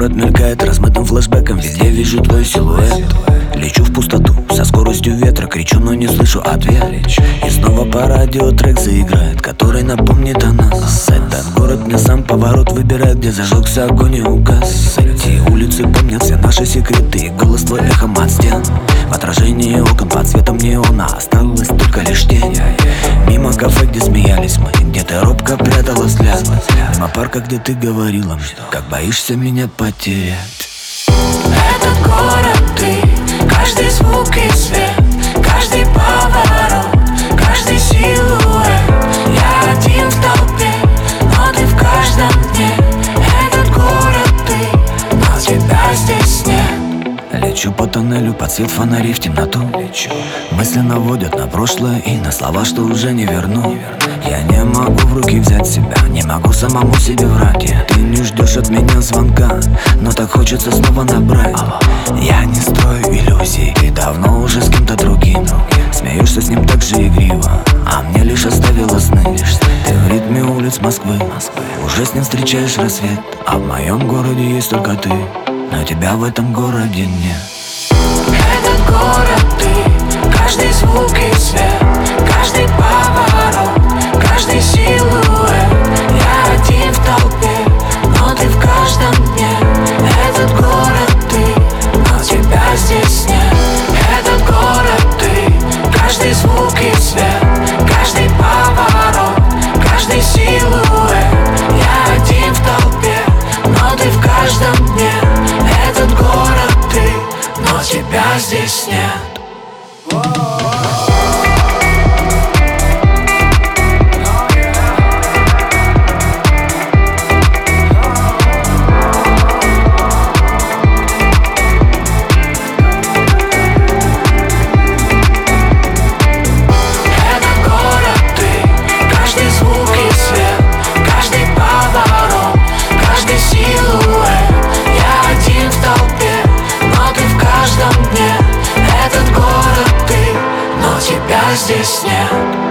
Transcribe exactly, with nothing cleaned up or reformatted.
город мелькает размытым флешбеком, везде вижу твой силуэт. Лечу в пустоту со скоростью ветра, кричу, но не слышу ответ. И снова по радио трек заиграет, который напомнит о нас. Этот город мне сам поворот выбирает, где зажегся огонь и угас. Эти улицы помнят все наши секреты, и голос твой эхом от стен. В отражении окон под светом неона осталась только лишь тень. Мимо кафе, где смеялись мы, где ты робко прятала взгляд. Мимо парка, где ты говорила мне, как боишься меня потерять. Этот город ты, каждый звук и свет, каждый поворот, каждый силуэт. Я один в толпе, но ты в каждом дне. Этот город ты, но тебя здесь нет. Лечу по тоннелю под свет фонарей в темноту. Лечу. Мысли наводят на прошлое и на слова, что уже не верну. Я не могу в руки взять себя, не могу самому себе врать. Ты не ждешь от меня звонка, но так хочется снова набрать. Я не строю иллюзий, ты давно уже с кем-то другим. Смеешься с ним так же игриво, а мне лишь оставила сны. Ты в ритме улиц Москвы, уже с ним встречаешь рассвет. А в моем городе есть только ты, но тебя в этом городе нет. Этот город ты, каждый звук и свет, каждый поворот, каждый силуэт. Я один в толпе, но ты в каждом дне. Этот город ты, но тебя здесь нет. Этот город ты, каждый звук и свет, каждый поворот, каждый силуэт. Я один в толпе, но ты в каждом дне. Этот город ты, но тебя здесь нет. Здесь нет.